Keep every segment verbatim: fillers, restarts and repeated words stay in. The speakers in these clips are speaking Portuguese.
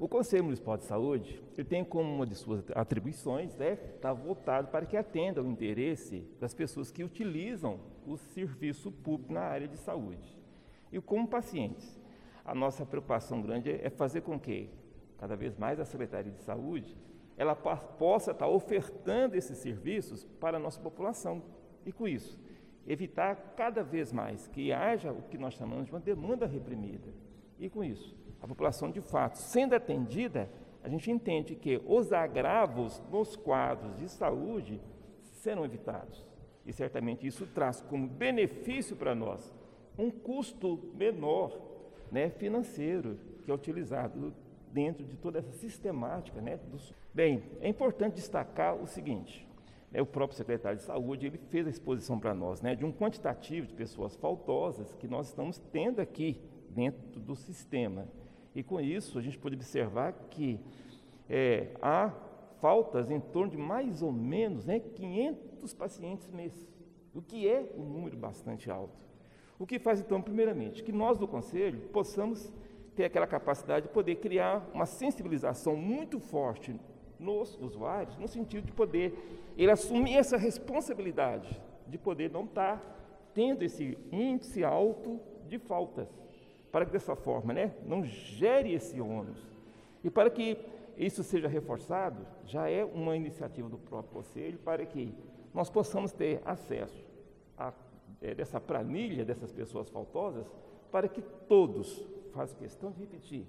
O Conselho Municipal de Saúde, ele tem como uma de suas atribuições, né, estar voltado para que atenda ao interesse das pessoas que utilizam o serviço público na área de saúde. E como pacientes, a nossa preocupação grande é fazer com que, cada vez mais, a Secretaria de Saúde, ela possa estar ofertando esses serviços para a nossa população. E com isso, evitar cada vez mais que haja o que nós chamamos de uma demanda reprimida. E com isso, a população, de fato, sendo atendida, a gente entende que os agravos nos quadros de saúde serão evitados. E certamente isso traz como benefício para nós um custo menor, né, financeiro, que é utilizado dentro de toda essa sistemática, né, dos... Bem, é importante destacar o seguinte, né, o próprio secretário de Saúde, ele fez a exposição para nós, né, de um quantitativo de pessoas faltosas que nós estamos tendo aqui dentro do sistema. E com isso, a gente pode observar que é, há faltas em torno de mais ou menos, né, quinhentos pacientes mês, o que é um número bastante alto. O que faz, então, primeiramente, que nós do Conselho possamos ter aquela capacidade de poder criar uma sensibilização muito forte nos usuários, no sentido de poder ele assumir essa responsabilidade de poder não estar tendo esse índice alto de faltas, para que dessa forma, né, não gere esse ônus. E para que isso seja reforçado, já é uma iniciativa do próprio Conselho para que nós possamos ter acesso a é, dessa planilha dessas pessoas faltosas, para que todos, faço questão de repetir,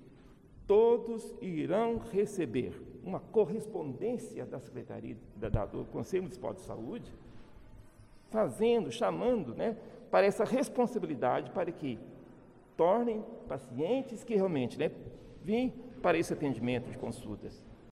todos irão receber uma correspondência da Secretaria, da, da, do Conselho Municipal de Saúde, fazendo, chamando, né, para essa responsabilidade, para que tornem pacientes que realmente, né, vêm para esse atendimento de consultas,